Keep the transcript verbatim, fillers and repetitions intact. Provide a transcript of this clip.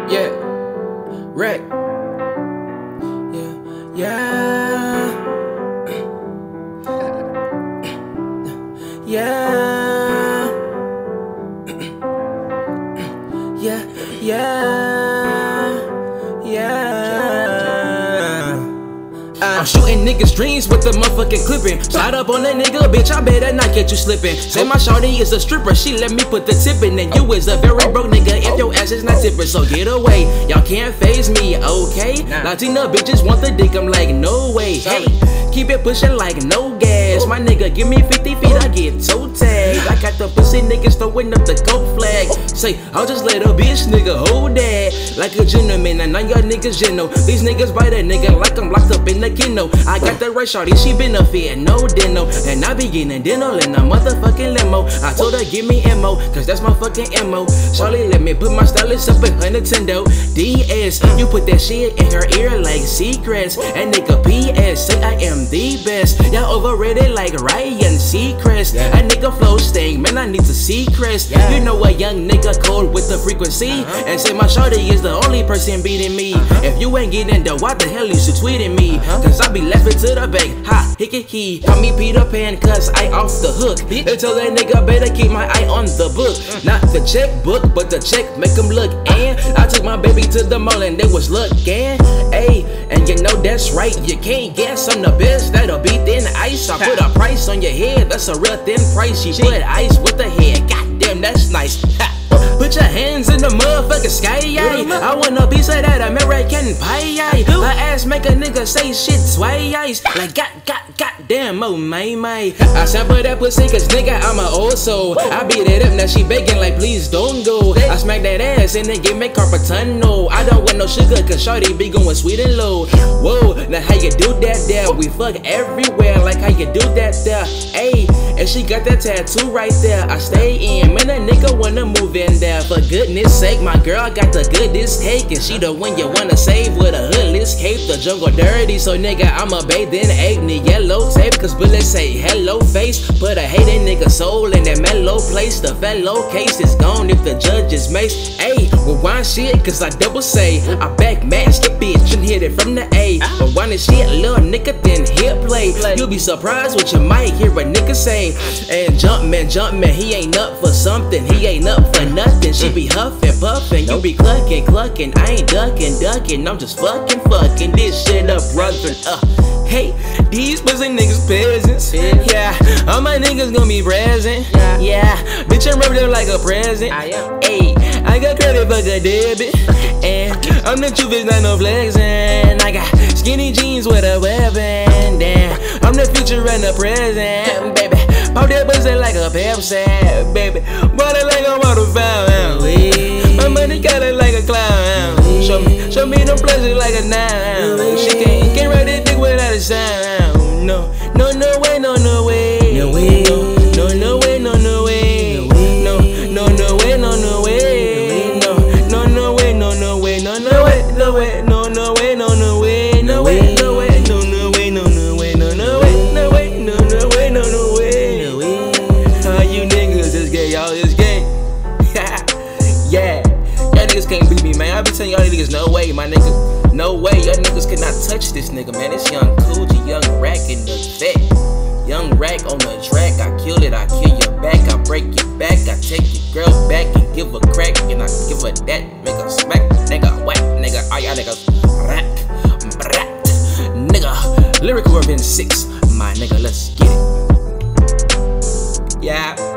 Yeah, wreck. Yeah, yeah, yeah, yeah, yeah, yeah. I'm shooting niggas' dreams with the motherfucking clipping. Slide up on that nigga, bitch, I better not get you slipping. Say my shawty is a stripper, she let me put the tip in. And you is a very broke nigga if your ass is not tipping. So get away, y'all can't phase me, okay? Latina bitches want the dick, I'm like, no way. Hey, keep it pushing like no gas. My nigga, give me fifty feet, I get toe tagged. I got the pussy niggas throwing up the coke flag. Say, I'll just let a bitch nigga hold that like a gentleman, and none y'all niggas you know. These niggas bite a nigga like I'm locked up in the kino. I got the right shawty, she been a fit, no deno. And I be getting dinner in a motherfucking limo. I told her give me ammo, cause that's my fucking M O. Shawty let me put my stylus up in her Nintendo D S. You put that shit in her ear like secrets. And nigga P S, say I am the best. Y'all overrated like Ryan Seacrest. A nigga flow stink, man I need to see crest. You know a young nigga cold with the frequency. And say my shawty is the only person beating me. If you ain't getting the why the hell you should tweeting me? Cause I be laughing to the bank, ha, hickey he. Call me Peter Pan cause I off the hook. They tell that nigga better keep my eye on the book. Not the checkbook, but the check make him look. And I took my baby to the mall and they was looking. Ayy, and you know that's right, you can't guess I'm the best. That'll be thin ice. I put a price on your head, that's a real thin price. She put ice with the head, goddamn that's nice. Ha. Put your hands in the motherfucking sky, aye. I want a piece of that American pie, aye. Her ass make a nigga say shit twice. Like god, god, goddamn, oh my, my. I sample that pussy cause nigga I'm a old soul. I beat it up, now she begging like please don't go. I smack that ass and then give me carpal tunnel. I don't want no sugar cause shawty be going sweet and low. Whoa, now how you do that there? We fuck everywhere like how you do that there. Ayy, and she got that tattoo right there. I stay in, man a nigga wanna move in there. For goodness sake, my girl got the goodest cake. And she the one you wanna save with a hoodless cape. The jungle dirty, so nigga I'ma bathe in acne yellow tape. Cause bullets say hello face. Put a hating nigga soul in that mellow place. The fellow case is gone if the judge is mace. Ayy, rewind shit cause I double say. I back match the bitch and hit it from the A. Rewind the shit, little nigga then hit play. You'll be surprised what you might hear a nigga say. And Jumpman, Jumpman, he ain't up for something. He ain't up for nothing. She be huffing, puffing, you be clucking, clucking. I ain't ducking, ducking, I'm just fucking, fucking this shit up, brother. Uh, hey, these pussy niggas peasants. Yeah, all my niggas gon' be present. Yeah, bitch, I'm wrapped up like a present. Ayy, I got credit for the debit. And I'm the truth, it's not no flexing. I got skinny jeans with a weapon. Damn, I'm the future and the present, baby. Pop that pussy like a Pepsi, baby. Body like a waterfowl. My money got it like a clown. Show me, show me the pleasure like a nine. She can't, can't ride that dick without a sound. No, no, no way, no, no way. No way, no, no, no way, no, no way. No, no, no way, no, no way. No, no, no way, no, no way, no, no way, no way, no, no way, no, no way, no way, no way, no, no way, no, no way, no, no way, no way, no, no way, no, no way. All you niggas is gay, y'all is gay. Yeah, y'all niggas can't beat me, man. I be telling y'all niggas, no way, my nigga. No way, y'all niggas cannot touch this nigga, man. It's Young Coogee, Young Rack in the vet. Young Rack on the track, I kill it, I kill your back, I break your back, I take your girl back and give her crack, and I give her that, make her smack, nigga, whack, nigga, all y'all niggas, rack, brat, nigga, Lyrical Urban six, my nigga, let's get it. Yeah.